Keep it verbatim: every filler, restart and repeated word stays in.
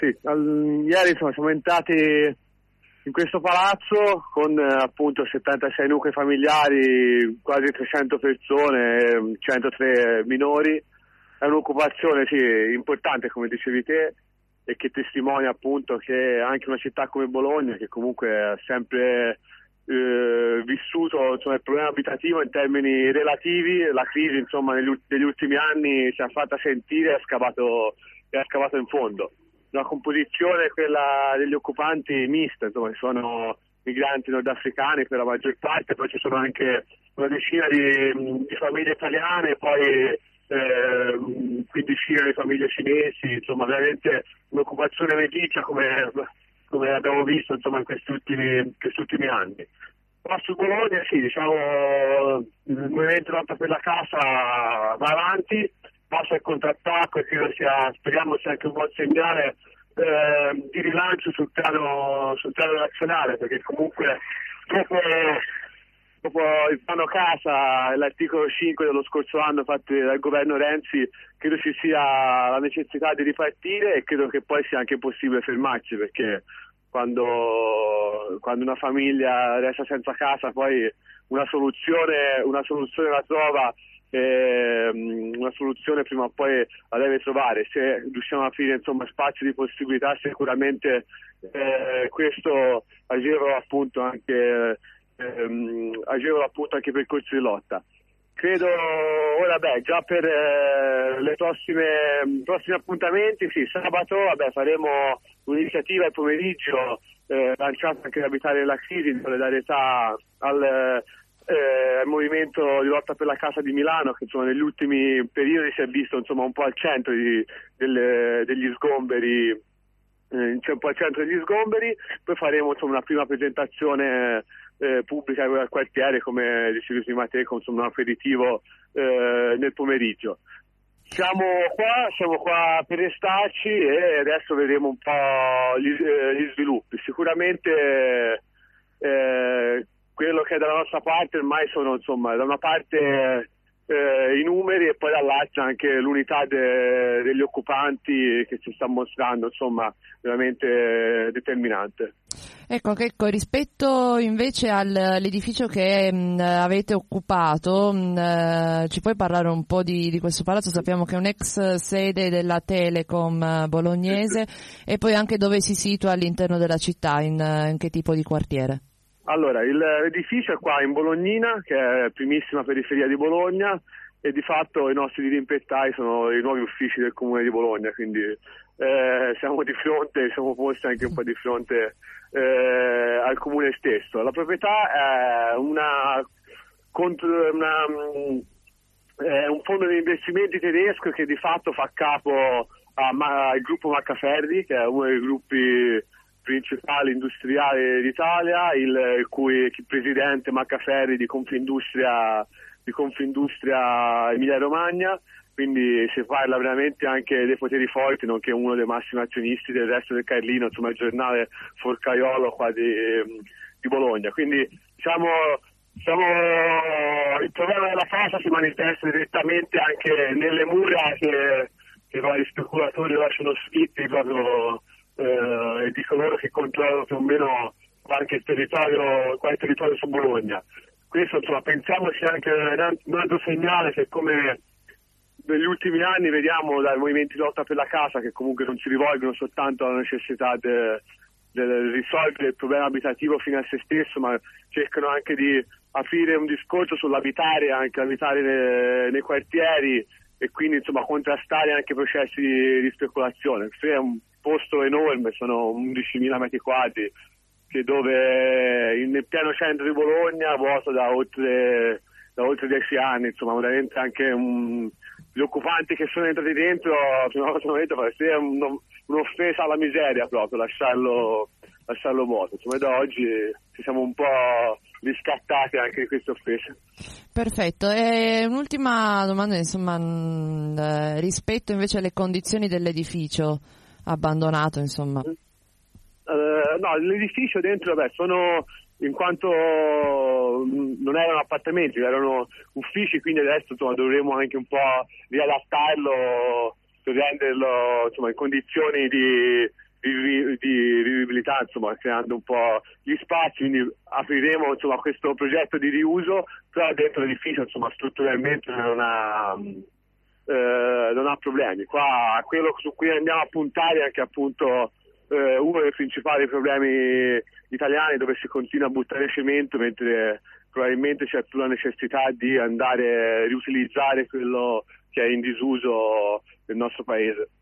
Sì, al, ieri insomma, siamo entrati in questo palazzo con eh, appunto settantasei nuclei familiari, quasi trecento persone, centotré minori. È un'occupazione sì, importante, come dicevi te, e che testimonia appunto che anche una città come Bologna, che comunque ha sempre eh, vissuto insomma, il problema abitativo in termini relativi, la crisi insomma negli, negli ultimi anni si è fatta sentire e ha scavato, e ha scavato in fondo. Una composizione, quella degli occupanti, mista, insomma, sono migranti nordafricani per la maggior parte, poi ci sono anche una decina di, di famiglie italiane, poi eh, quindicina di famiglie cinesi, insomma veramente un'occupazione meticcia come, come abbiamo visto insomma in questi ultimi, questi ultimi anni. Qua su Bologna sì, diciamo il movimento lotta per la casa va avanti, passa il contrattacco e credo sia, speriamo sia anche un buon segnale eh, di rilancio sul piano, sul piano nazionale, perché comunque dopo, dopo il piano casa e l'articolo cinque dello scorso anno fatti dal governo Renzi, credo ci sia la necessità di ripartire e credo che poi sia anche possibile fermarci, perché quando, quando una famiglia resta senza casa poi una soluzione, una soluzione la trova. Eh, una soluzione prima o poi la deve trovare. Se riusciamo a aprire insomma spazi di possibilità, sicuramente eh, questo agevola appunto anche ehm, agevola appunto anche i percorsi di lotta. Credo ora beh già per eh, le prossime prossimi appuntamenti, sì, sabato vabbè faremo un'iniziativa al pomeriggio eh, lanciata anche da Abitare nella Crisi in solidarietà al Eh, il movimento di lotta per la casa di Milano, che insomma negli ultimi periodi si è visto insomma un po' al centro di, delle, degli sgomberi, eh, c'è un po' al centro degli sgomberi. Poi faremo insomma una prima presentazione eh, pubblica al quartiere, come dicevi prima te, con insomma un aperitivo eh, nel pomeriggio. Siamo qua, siamo qua per restarci e adesso vedremo un po' gli, eh, gli sviluppi. Sicuramente eh, quello che è dalla nostra parte ormai sono insomma da una parte eh, i numeri e poi dall'altra anche l'unità de- degli occupanti che ci sta mostrando insomma veramente determinante. Ecco, ecco, rispetto invece al, all'edificio che mh, avete occupato, mh, ci puoi parlare un po' di, di questo palazzo? Sappiamo che è un'ex sede della Telecom bolognese e poi anche dove si situa all'interno della città, in, in che tipo di quartiere? Allora, il, l'edificio è qua in Bolognina, che è primissima periferia di Bologna, e di fatto i nostri dirimpettai sono i nuovi uffici del Comune di Bologna, quindi eh, siamo di fronte, siamo posti anche un po' di fronte eh, al Comune stesso. La proprietà è una, contro, una è un fondo di investimenti tedesco che di fatto fa capo a, a, al gruppo Maccaferri, che è uno dei gruppi principali industriali d'Italia, il, il cui il presidente Maccaferri di Confindustria di Confindustria Emilia Romagna, quindi si parla veramente anche dei poteri forti, nonché uno dei massimi azionisti del Resto del Carlino, insomma il giornale forcaiolo qua di, di Bologna. Quindi diciamo, diciamo il problema della casa si manifesta direttamente anche nelle mura che, che i vari speculatori lasciano scritti proprio Eh, e di coloro che controllano più o meno qualche territorio, qualche territorio su Bologna. Questo insomma pensiamo sia anche un altro segnale che come negli ultimi anni vediamo dai movimenti di lotta per la casa, che comunque non si rivolgono soltanto alla necessità di risolvere il problema abitativo fino a se stesso, ma cercano anche di aprire un discorso sull'abitare, anche abitare nei, nei quartieri, e quindi insomma contrastare anche processi di, di speculazione. Questo è un posto enorme, sono undicimila metri quadri, che dove nel pieno centro di Bologna, vuoto da oltre da oltre dieci anni, insomma veramente anche un, gli occupanti che sono entrati dentro prima cosa hanno detto è un, un'offesa alla miseria proprio lasciarlo lasciarlo vuoto, insomma da oggi ci siamo un po' riscattati anche di queste offese. Perfetto, e un'ultima domanda insomma mh, rispetto invece alle condizioni dell'edificio abbandonato insomma. Uh, no, l'edificio dentro beh, sono in quanto non erano appartamenti, erano uffici, quindi adesso insomma dovremo anche un po' riadattarlo per renderlo insomma in condizioni di di, di vivibilità, insomma, creando un po' gli spazi, quindi apriremo insomma questo progetto di riuso, però dentro l'edificio insomma strutturalmente non ha, eh, non ha problemi. Qua quello su cui andiamo a puntare è anche appunto eh, uno dei principali problemi italiani, dove si continua a buttare cemento mentre probabilmente c'è più la necessità di andare a riutilizzare quello che è in disuso nel nostro paese.